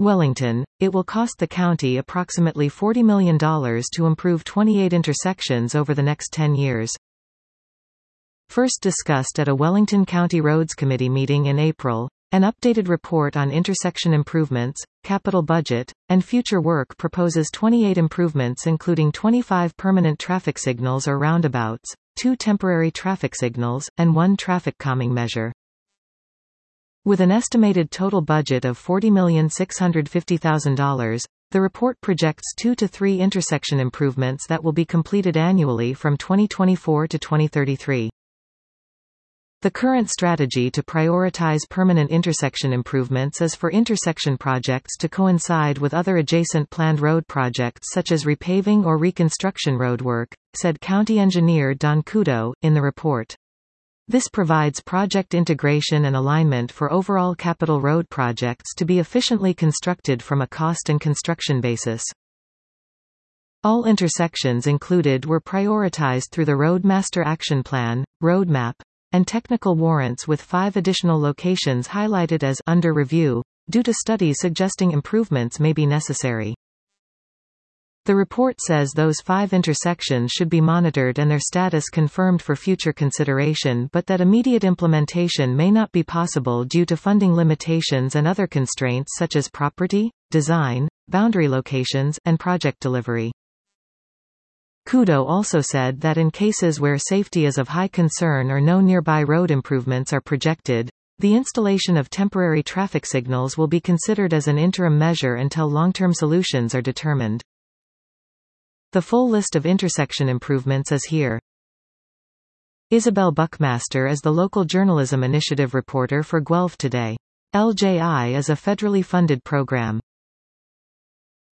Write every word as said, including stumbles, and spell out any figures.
Wellington, it will cost the county approximately forty million dollars to improve twenty-eight intersections over the next ten years. First discussed at a Wellington County Roads Committee meeting in April, an updated report on intersection improvements, capital budget, and future work proposes twenty-eight improvements including twenty-five permanent traffic signals or roundabouts, two temporary traffic signals, and one traffic calming measure. With an estimated total budget of forty million six hundred fifty thousand dollars, the report projects two to three intersection improvements that will be completed annually from twenty twenty-four to twenty thirty-three. The current strategy to prioritize permanent intersection improvements is for intersection projects to coincide with other adjacent planned road projects such as repaving or reconstruction roadwork, said County Engineer Don Kudo, in the report. This provides project integration and alignment for overall capital road projects to be efficiently constructed from a cost and construction basis. All intersections included were prioritized through the Roadmaster Action Plan, Roadmap, and technical warrants, with five additional locations highlighted as under review, due to studies suggesting improvements may be necessary. The report says those five intersections should be monitored and their status confirmed for future consideration, but that immediate implementation may not be possible due to funding limitations and other constraints such as property, design, boundary locations, and project delivery. Kudo also said that in cases where safety is of high concern or no nearby road improvements are projected, the installation of temporary traffic signals will be considered as an interim measure until long-term solutions are determined. The full list of intersection improvements is here. Isabel Buckmaster is the local journalism initiative reporter for Guelph Today. L J I is a federally funded program.